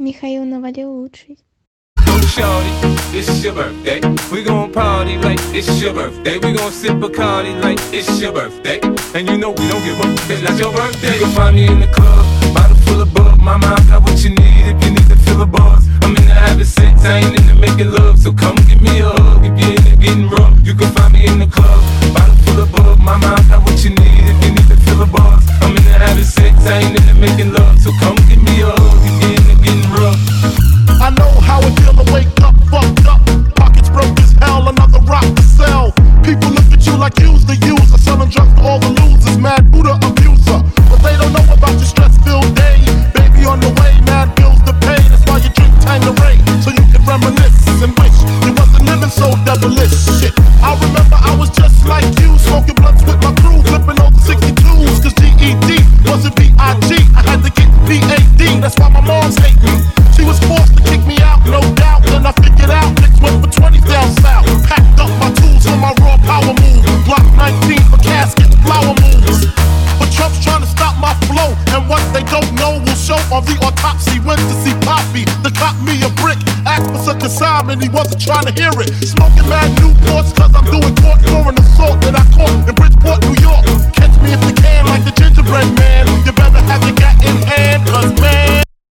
Михаил Навалил лучший. Shorty, it's your birthday. We gon' party like it's your birthday. We gon' sip Bacardi like it's your birthday. And you know we don't give up, it's not your birthday. You can find me in the club, bottle full of bug. Mama, I got what you need if you need to fill a buzz. I'm into having sex, I ain't into making love. So come give me a hug if you're into getting rough. You can find me in the club, bottle full of bug. Mama, I got what you need if you need to fill a buzz. I'm into having sex, I ain't into making love. So come give me a hug if you're into getting rough. I know how it feel to wake up, fucked up. Pockets broke as hell, another rock to sell. People look at you like you's the user. Selling drugs to all the losers, mad Buddha abuser. But they don't know about your stress-filled day. Baby on the way, mad bills to pay. That's why you drink Tanqueray, so you can reminisce and wish you wasn't living so devilish. Shit, I remember I was just like you, smoking blunts with my crew, flipping over 62s. Cause GED wasn't B.I.G. I had to get P.A.D. That's why my mom's hate me. She was forced to kick me out, no doubt. Then I figured out, Nicks went for 20 down south. Packed up my tools for my raw power move. Block 19 for caskets, flower moves. But Trump's trying to stop my flow, and what they don't know will show on the autopsy. Went to see Poppy, to cop me a brick. Asked for some consignment, he wasn't trying to hear it. Smoking mad Newports, cause I'm doing court for